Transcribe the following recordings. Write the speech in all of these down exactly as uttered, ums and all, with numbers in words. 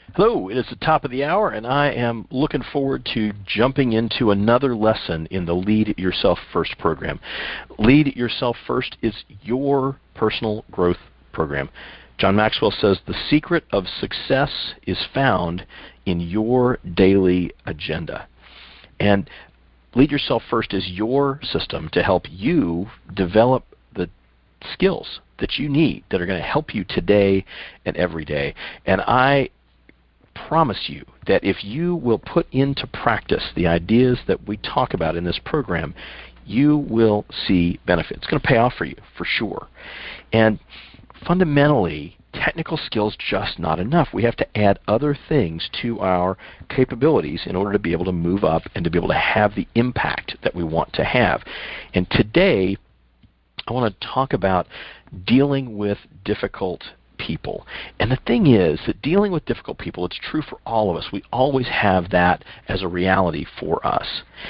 Hello, it is the top of the hour, and I am looking forward to jumping into another lesson in the Lead Yourself First program. Lead Yourself First is your personal growth program. John Maxwell says the secret of success is found in your daily agenda. And Lead Yourself First is your system to help you develop the skills that you need that are going to help you today and every day. And I promise you that if you will put into practice the ideas that we talk about in this program, you will see benefits. It's going to pay off for you, for sure. And fundamentally, technical skills just not enough. We have to add other things to our capabilities in order to be able to move up and to be able to have the impact that we want to have. And today, I want to talk about dealing with difficult people. And the thing is that dealing with difficult people, it's true for all of us. We always have that as a reality for us.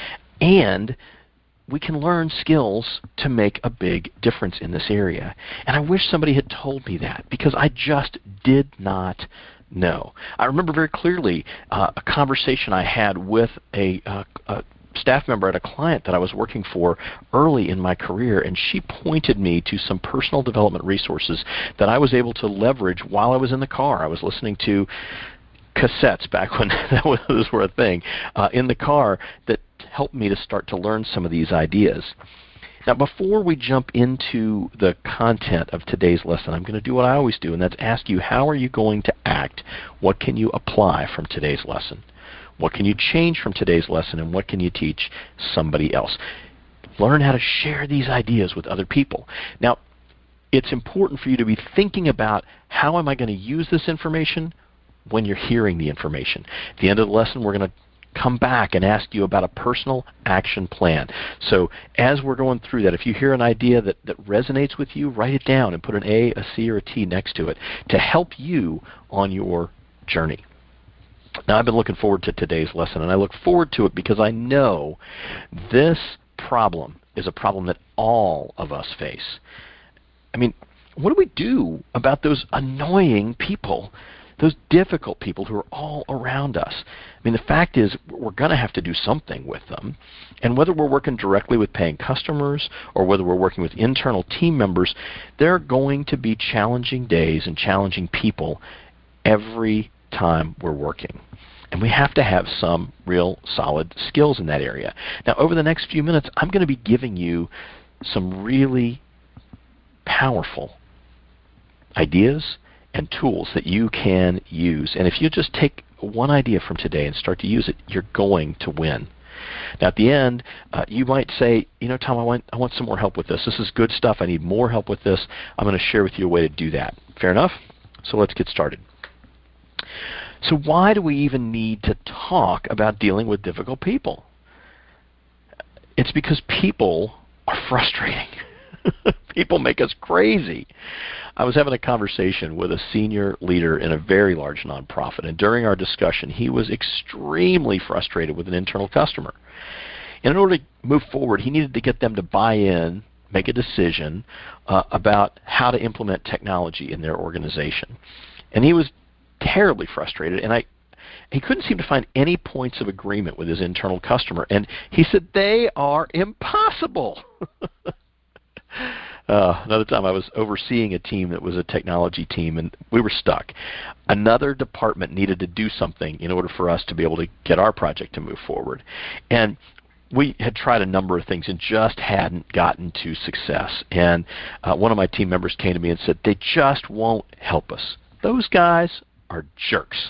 And we can learn skills to make a big difference in this area. And I wish somebody had told me that, because I just did not know. I remember very clearly uh, a conversation I had with a, uh, a staff member at a client that I was working for early in my career, and she pointed me to some personal development resources that I was able to leverage while I was in the car. I was listening to cassettes back when those were a thing uh, in the car that helped me to start to learn some of these ideas. Now, before we jump into the content of today's lesson, I'm going to do what I always do, and that's ask you, how are you going to act? What can you apply from today's lesson? What can you change from today's lesson, and what can you teach somebody else? Learn how to share these ideas with other people. Now, it's important for you to be thinking about, how am I going to use this information when you're hearing the information? At the end of the lesson, we're going to come back and ask you about a personal action plan. So as we're going through that, if you hear an idea that, that resonates with you, write it down and put an A, a C, or a T next to it to help you on your journey. Now, I've been looking forward to today's lesson, and I look forward to it because I know this problem is a problem that all of us face. I mean, what do we do about those annoying people, those difficult people who are all around us? I mean, the fact is, we're going to have to do something with them. And whether we're working directly with paying customers or whether we're working with internal team members, there are going to be challenging days and challenging people every time we're working. And we have to have some real solid skills in that area. Now, over the next few minutes, I'm going to be giving you some really powerful ideas and tools that you can use. And if you just take one idea from today and start to use it, you're going to win. Now, at the end, uh, you might say, you know, Tom, I want, I want some more help with this. This is good stuff. I need more help with this. I'm going to share with you a way to do that. Fair enough? So let's get started. So why do we even need to talk about dealing with difficult people? It's because people are frustrating. People make us crazy. I was having a conversation with a senior leader in a very large nonprofit, and during our discussion, he was extremely frustrated with an internal customer. And in order to move forward, he needed to get them to buy in, make a decision uh, about how to implement technology in their organization. And he was terribly frustrated, and I he couldn't seem to find any points of agreement with his internal customer. And he said, they are impossible. Uh, another time I was overseeing a team that was a technology team, and we were stuck. Another department needed to do something in order for us to be able to get our project to move forward. And we had tried a number of things and just hadn't gotten to success. And uh, one of my team members came to me and said, they just won't help us. Those guys are jerks.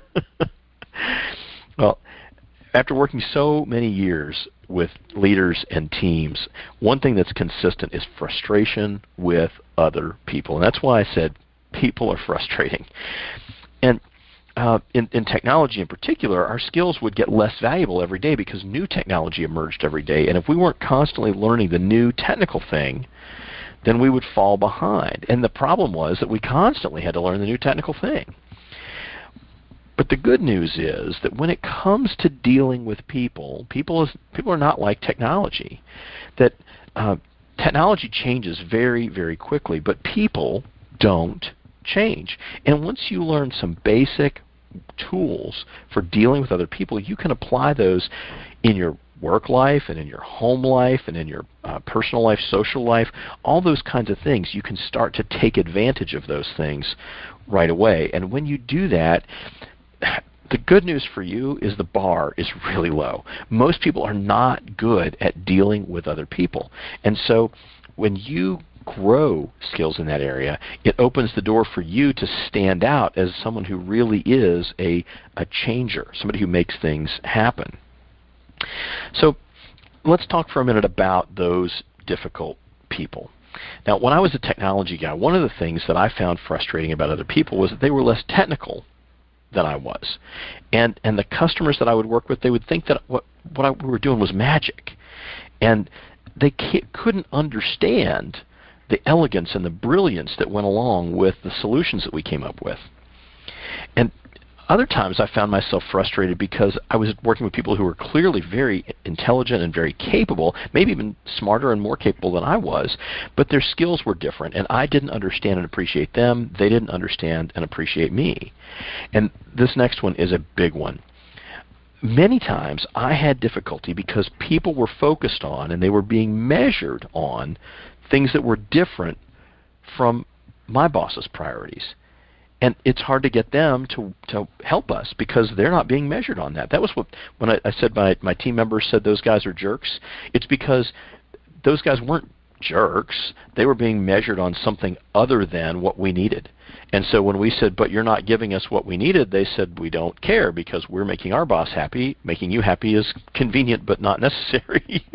Well, after working so many years with leaders and teams, one thing that's consistent is frustration with other people. And that's why I said people are frustrating. And uh, in, in technology in particular, our skills would get less valuable every day because new technology emerged every day. And if we weren't constantly learning the new technical thing, then we would fall behind. And the problem was that we constantly had to learn the new technical thing. But the good news is that when it comes to dealing with people, people, is, people are not like technology. That uh, technology changes very, very quickly, but people don't change. And once you learn some basic tools for dealing with other people, you can apply those in your work life and in your home life and in your uh, personal life, social life, all those kinds of things. You can start to take advantage of those things right away. And when you do that, the good news for you is the bar is really low. Most people are not good at dealing with other people. And so when you grow skills in that area, it opens the door for you to stand out as someone who really is a, a changer, somebody who makes things happen. So let's talk for a minute about those difficult people. Now, when I was a technology guy, one of the things that I found frustrating about other people was that they were less technical than I was. And and the customers that I would work with, they would think that what, what I, we were doing was magic. And they couldn't understand the elegance and the brilliance that went along with the solutions that we came up with. And other times I found myself frustrated because I was working with people who were clearly very intelligent and very capable, maybe even smarter and more capable than I was, but their skills were different, and I didn't understand and appreciate them. They didn't understand and appreciate me. And this next one is a big one. Many times I had difficulty because people were focused on and they were being measured on things that were different from my boss's priorities. And it's hard to get them to, to help us because they're not being measured on that. That was what, when I, I said my, my team members said those guys are jerks, it's because those guys weren't jerks. They were being measured on something other than what we needed. And so when we said, but you're not giving us what we needed, they said, we don't care because we're making our boss happy. Making you happy is convenient but not necessary.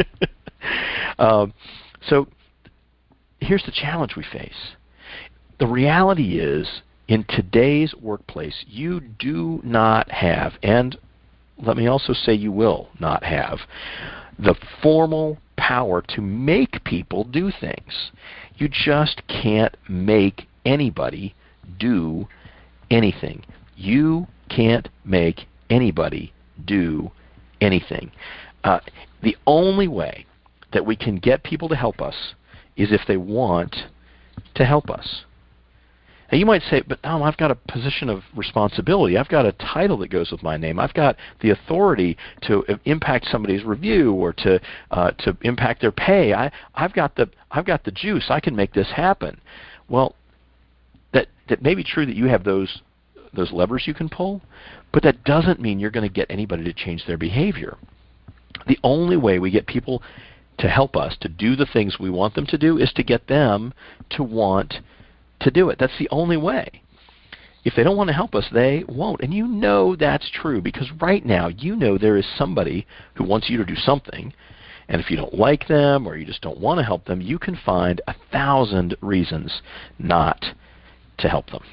um, so here's the challenge we face. The reality is, in today's workplace, you do not have, and let me also say you will not have, the formal power to make people do things. You just can't make anybody do anything. You can't make anybody do anything. Uh, the only way that we can get people to help us is if they want to help us. Now you might say, but Tom, I've got a position of responsibility. I've got a title that goes with my name. I've got the authority to impact somebody's review or to uh, to impact their pay. I, I've got the I've got the juice. I can make this happen. Well, that that may be true that you have those those levers you can pull, but that doesn't mean you're going to get anybody to change their behavior. The only way we get people to help us to do the things we want them to do is to get them to want to do it. That's the only way. If they don't want to help us, they won't. And you know that's true because right now you know there is somebody who wants you to do something, and if you don't like them or you just don't want to help them, you can find a thousand reasons not to help them.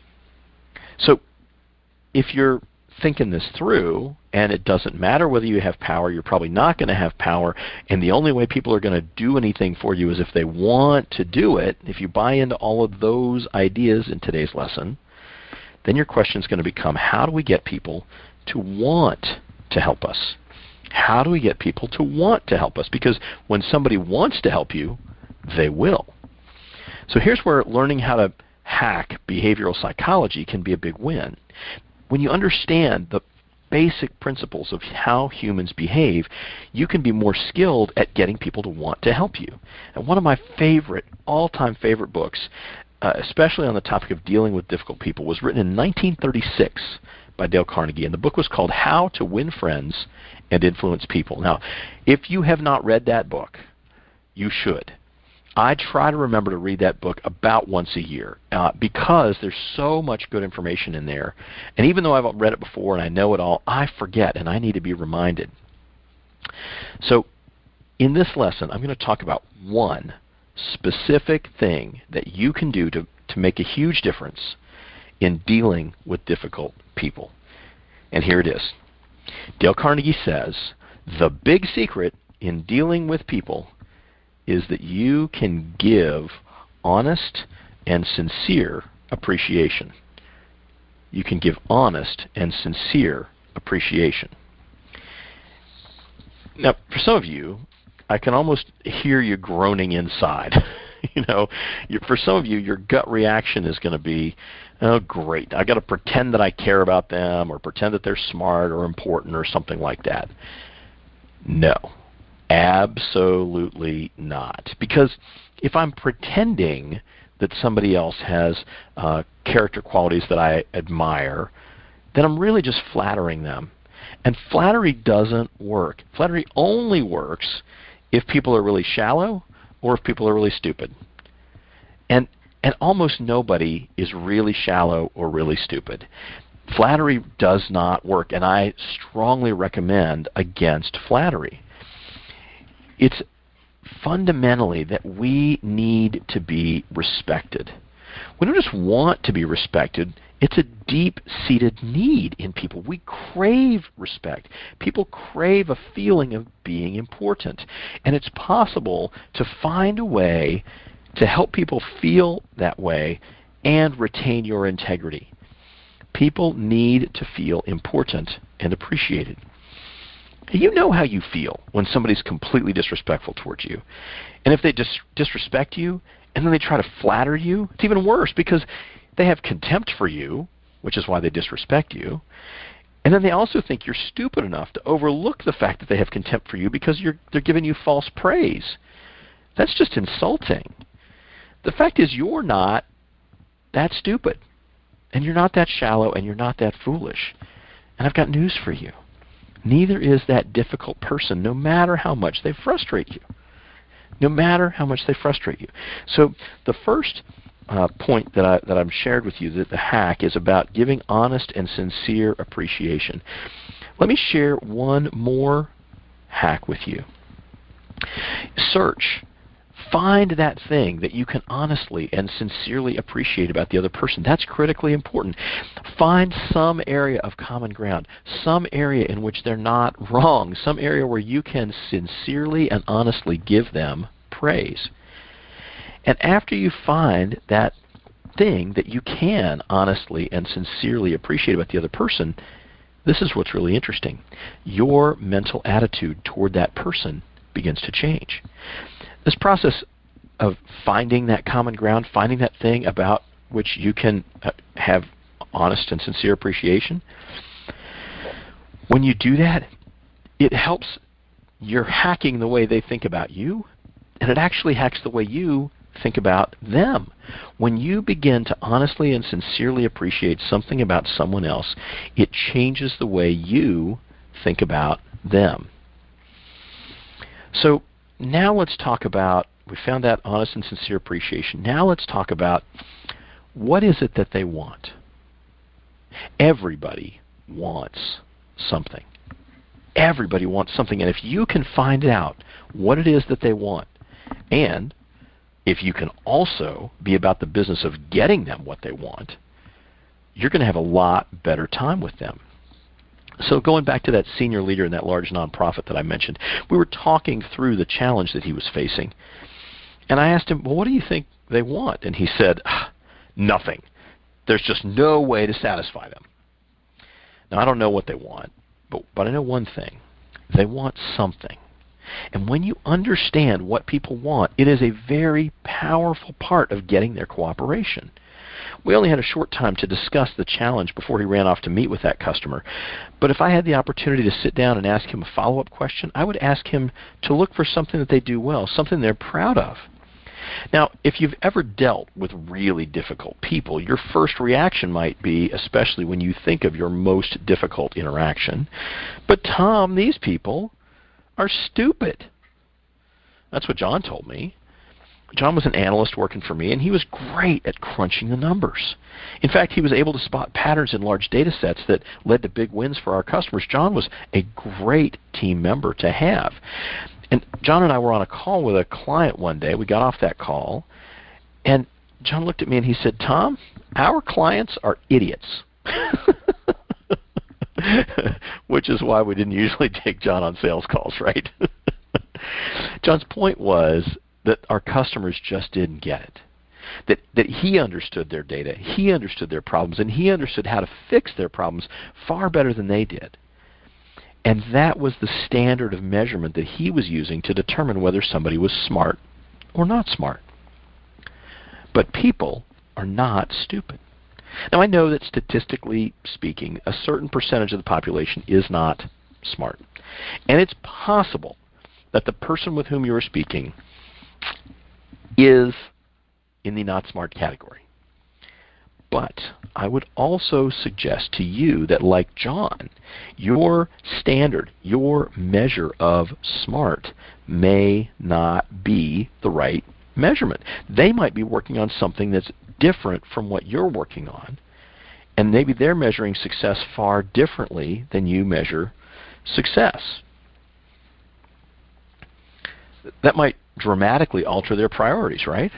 So if you're thinking this through, and it doesn't matter whether you have power, you're probably not going to have power, and the only way people are going to do anything for you is if they want to do it. If you buy into all of those ideas in today's lesson, then your question is going to become, how do we get people to want to help us? How do we get people to want to help us? Because when somebody wants to help you, they will. So here's where learning how to hack behavioral psychology can be a big win. When you understand the basic principles of how humans behave, you can be more skilled at getting people to want to help you. And one of my favorite, all-time favorite books, uh, especially on the topic of dealing with difficult people, was written in nineteen thirty-six by Dale Carnegie, and the book was called How to Win Friends and Influence People. Now, if you have not read that book, you should. I try to remember to read that book about once a year uh, because there's so much good information in there. And even though I've read it before and I know it all, I forget and I need to be reminded. So in this lesson, I'm going to talk about one specific thing that you can do to, to make a huge difference in dealing with difficult people. And here it is. Dale Carnegie says, the big secret in dealing with people is that you can give honest and sincere appreciation. You can give honest and sincere appreciation. Now, for some of you, I can almost hear you groaning inside. you know, you, for some of you, your gut reaction is going to be, oh, great, I got to pretend that I care about them or pretend that they're smart or important or something like that. No, absolutely not. Because if I'm pretending that somebody else has uh, character qualities that I admire, then I'm really just flattering them. And flattery doesn't work. Flattery only works if people are really shallow or if people are really stupid. And and almost nobody is really shallow or really stupid. Flattery does not work, and I strongly recommend against flattery. It's fundamentally that we need to be respected. We don't just want to be respected. It's a deep-seated need in people. We crave respect. People crave a feeling of being important. And it's possible to find a way to help people feel that way and retain your integrity. People need to feel important and appreciated. You know how you feel when somebody's completely disrespectful towards you. And if they dis- disrespect you and then they try to flatter you, it's even worse because they have contempt for you, which is why they disrespect you. And then they also think you're stupid enough to overlook the fact that they have contempt for you because you're, they're giving you false praise. That's just insulting. The fact is you're not that stupid, and you're not that shallow, and you're not that foolish. And I've got news for you. Neither is that difficult person, no matter how much they frustrate you. No matter how much they frustrate you. So the first uh, point that, I, that I've shared with you, that the hack, is about giving honest and sincere appreciation. Let me share one more hack with you. Search. Find that thing that you can honestly and sincerely appreciate about the other person. That's critically important. Find some area of common ground, some area in which they're not wrong, some area where you can sincerely and honestly give them praise. And after you find that thing that you can honestly and sincerely appreciate about the other person, this is what's really interesting. Your mental attitude toward that person begins to change. This process of finding that common ground, finding that thing about which you can have honest and sincere appreciation, when you do that, it helps. You're hacking the way they think about you, and it actually hacks the way you think about them. When you begin to honestly and sincerely appreciate something about someone else, it changes the way you think about them. So now let's talk about, we found that honest and sincere appreciation. Now let's talk about what is it that they want. Everybody wants something. Everybody wants something. And if you can find out what it is that they want, and if you can also be about the business of getting them what they want, you're going to have a lot better time with them. So going back to that senior leader in that large nonprofit that I mentioned, we were talking through the challenge that he was facing. And I asked him, well, what do you think they want? And he said, nothing. There's just no way to satisfy them. Now, I don't know what they want, but, but I know one thing. They want something. And when you understand what people want, it is a very powerful part of getting their cooperation. We only had a short time to discuss the challenge before he ran off to meet with that customer. But if I had the opportunity to sit down and ask him a follow-up question, I would ask him to look for something that they do well, something they're proud of. Now, if you've ever dealt with really difficult people, your first reaction might be, especially when you think of your most difficult interaction, but Tom, these people are stupid. That's what John told me. John was an analyst working for me, and he was great at crunching the numbers. In fact, he was able to spot patterns in large data sets that led to big wins for our customers. John was a great team member to have. And John and I were on a call with a client one day. We got off that call, and John looked at me and he said, Tom, our clients are idiots. Which is why we didn't usually take John on sales calls, right? John's point was that our customers just didn't get it. That that he understood their data, he understood their problems, and he understood how to fix their problems far better than they did. And that was the standard of measurement that he was using to determine whether somebody was smart or not smart. But people are not stupid. Now, I know that statistically speaking, a certain percentage of the population is not smart. And it's possible that the person with whom you are speaking is in the not smart category. But I would also suggest to you that, like John, your standard, your measure of smart may not be the right measurement. They might be working on something that's different from what you're working on, and maybe they're measuring success far differently than you measure success. That might dramatically alter their priorities, right?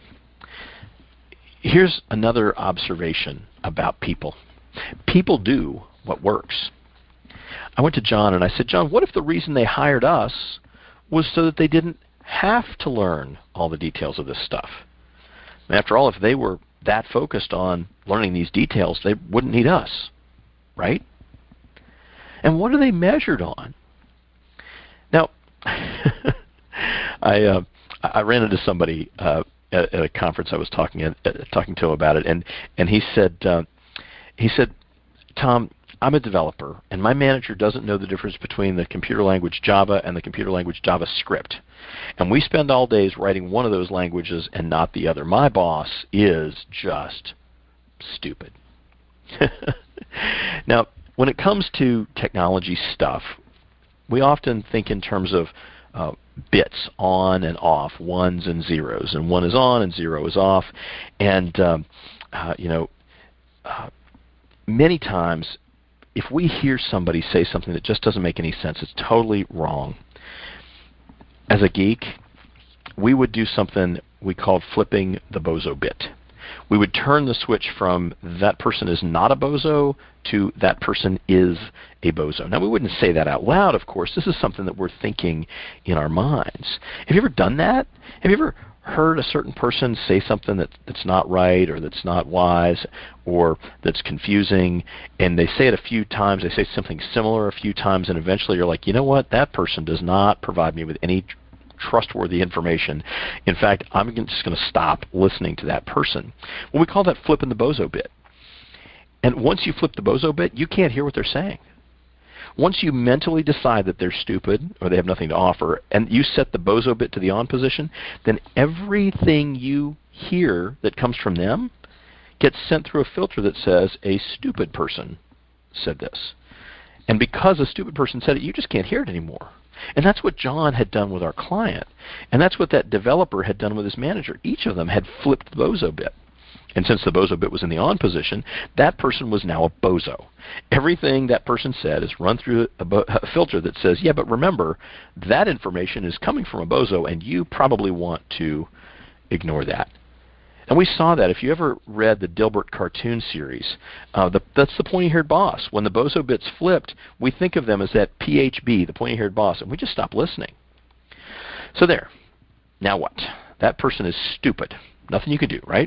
Here's another observation about people. People do what works. I went to John and I said, John, what if the reason they hired us was so that they didn't have to learn all the details of this stuff? And after all, if they were that focused on learning these details, they wouldn't need us, right? And what are they measured on? Now, I uh, I ran into somebody uh, at, at a conference I was talking at, uh, talking to him about it, and and he said uh, he said, Tom, I'm a developer, and my manager doesn't know the difference between the computer language Java and the computer language JavaScript. And we spend all days writing one of those languages and not the other. My boss is just stupid. Now, when it comes to technology stuff, we often think in terms of uh, bits on and off, ones and zeros, and one is on and zero is off. And, um, uh, you know, uh, many times, if we hear somebody say something that just doesn't make any sense, it's totally wrong. As a geek, we would do something we called flipping the bozo bit. We would turn the switch from that person is not a bozo to that person is a bozo. Now, we wouldn't say that out loud, of course. This is something that we're thinking in our minds. Have you ever done that? Have you ever heard a certain person say something that, that's not right or that's not wise or that's confusing, and they say it a few times, they say something similar a few times, and eventually you're like, you know what, that person does not provide me with any tr- trustworthy information. In fact, I'm just going to stop listening to that person. Well, we call that flipping the bozo bit. And once you flip the bozo bit, you can't hear what they're saying. Once you mentally decide that they're stupid or they have nothing to offer, and you set the bozo bit to the on position, then everything you hear that comes from them gets sent through a filter that says, a stupid person said this. And because a stupid person said it, you just can't hear it anymore. And that's what John had done with our client. And that's what that developer had done with his manager. Each of them had flipped the bozo bit. And since the bozo bit was in the on position, that person was now a bozo. Everything that person said is run through a, bo- a filter that says, yeah, but remember, that information is coming from a bozo, and you probably want to ignore that. And we saw that. If you ever read the Dilbert cartoon series, uh, the, that's the pointy-haired boss. When the bozo bit's flipped, we think of them as that P H B, the pointy-haired boss, and we just stop listening. So there. Now what? That person is stupid. Nothing you can do, right?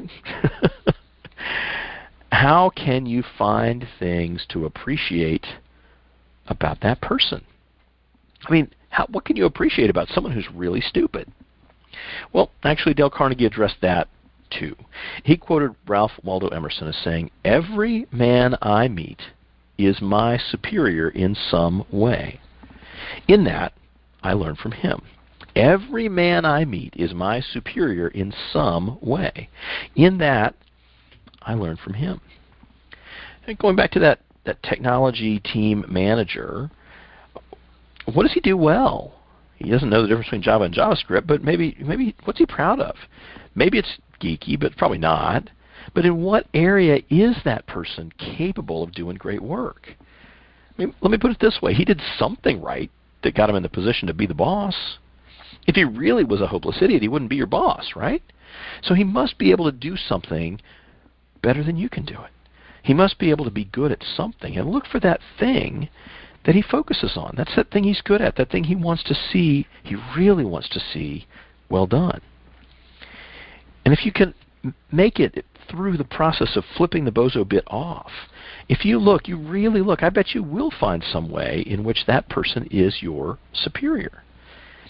How can you find things to appreciate about that person? I mean, how, what can you appreciate about someone who's really stupid? Well, actually, Dale Carnegie addressed that too. He quoted Ralph Waldo Emerson as saying, every man I meet is my superior in some way. In that, I learn from him. Every man I meet is my superior in some way. In that, I learn from him. And going back to that, that technology team manager, what does he do well? He doesn't know the difference between Java and JavaScript, but maybe, maybe what's he proud of? Maybe it's geeky, but probably not. But in what area is that person capable of doing great work? I mean, let me put it this way. He did something right that got him in the position to be the boss. If he really was a hopeless idiot, he wouldn't be your boss, right? So he must be able to do something better than you can do it. He must be able to be good at something, and look for that thing that he focuses on. That's that thing he's good at, that thing he wants to see, he really wants to see well done. And if you can make it through the process of flipping the bozo bit off, if you look, you really look, I bet you will find some way in which that person is your superior.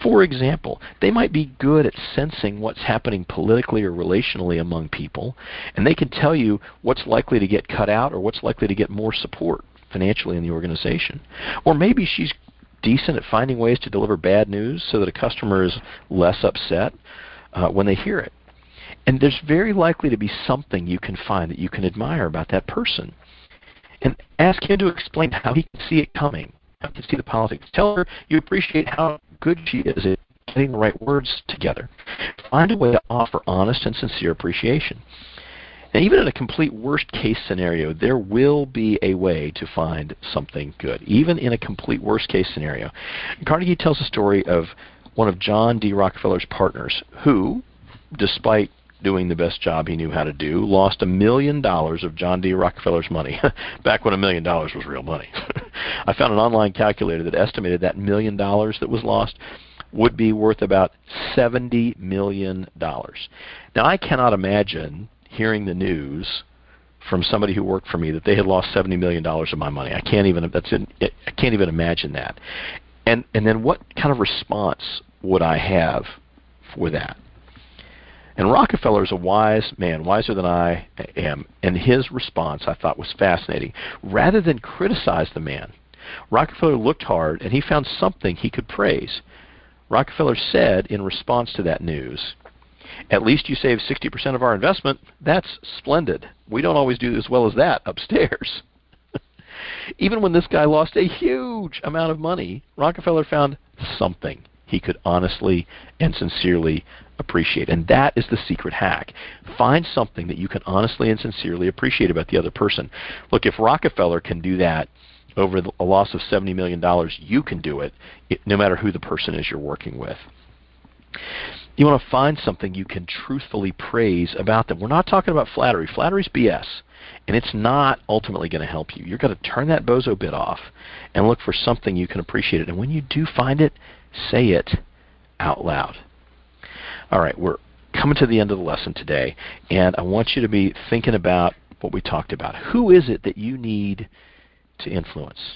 For example, they might be good at sensing what's happening politically or relationally among people, and they can tell you what's likely to get cut out or what's likely to get more support financially in the organization. Or maybe she's decent at finding ways to deliver bad news so that a customer is less upset uh, when they hear it. And there's very likely to be something you can find that you can admire about that person. And ask him to explain how he can see it coming, how he can see the politics. Tell her you appreciate how good she is at getting the right words together. Find a way to offer honest and sincere appreciation. And even in a complete worst-case scenario, there will be a way to find something good, even in a complete worst-case scenario. Carnegie tells a story of one of John D. Rockefeller's partners who, despite doing the best job he knew how to do, lost a million dollars of John D. Rockefeller's money, back when a million dollars was real money. I found an online calculator that estimated that million dollars that was lost would be worth about seventy million dollars. Now, I cannot imagine hearing the news from somebody who worked for me that they had lost seventy million dollars of my money. I can't even that's in, I can't even imagine that. And and then what kind of response would I have for that? And Rockefeller is a wise man, wiser than I am, and his response I thought was fascinating. Rather than criticize the man, Rockefeller looked hard and he found something he could praise. Rockefeller said in response to that news, "At least you saved sixty percent of our investment. That's splendid. We don't always do as well as that upstairs." Even when this guy lost a huge amount of money, Rockefeller found something he could honestly and sincerely appreciate. And that is the secret hack. Find something that you can honestly and sincerely appreciate about the other person. Look, if Rockefeller can do that over a loss of seventy million dollars, you can do it, no matter who the person is you're working with. You want to find something you can truthfully praise about them. We're not talking about flattery. Flattery's B S, and it's not ultimately going to help you. You're going to turn that bozo bit off and look for something you can appreciate it. And when you do find it, say it out loud. All right, we're coming to the end of the lesson today, and I want you to be thinking about what we talked about. Who is it that you need to influence?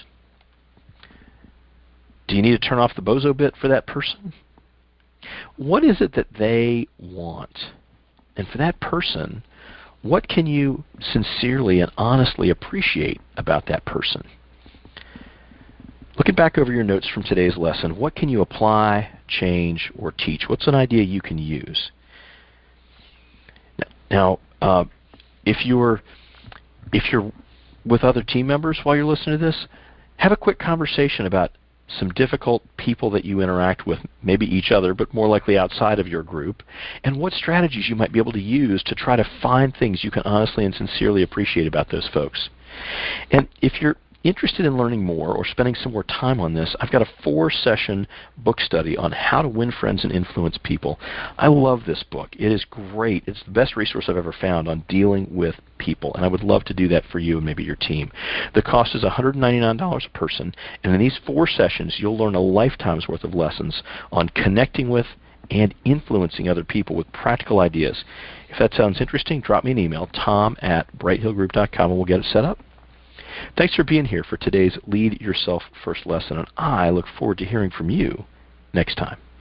Do you need to turn off the bozo bit for that person? What is it that they want? And for that person, what can you sincerely and honestly appreciate about that person? Looking back over your notes from today's lesson, what can you apply, change, or teach? What's an idea you can use? Now, uh, if you're if you're with other team members while you're listening to this, have a quick conversation about some difficult people that you interact with, maybe each other, but more likely outside of your group, and what strategies you might be able to use to try to find things you can honestly and sincerely appreciate about those folks. And if you're interested in learning more or spending some more time on this, I've got a four-session book study on how to win friends and influence people. I love this book. It is great. It's the best resource I've ever found on dealing with people, and I would love to do that for you and maybe your team. The cost is one hundred ninety-nine dollars a person, and in these four sessions, you'll learn a lifetime's worth of lessons on connecting with and influencing other people with practical ideas. If that sounds interesting, drop me an email, tom at bright hill group dot com, and we'll get it set up. Thanks for being here for today's Lead Yourself First lesson, and I look forward to hearing from you next time.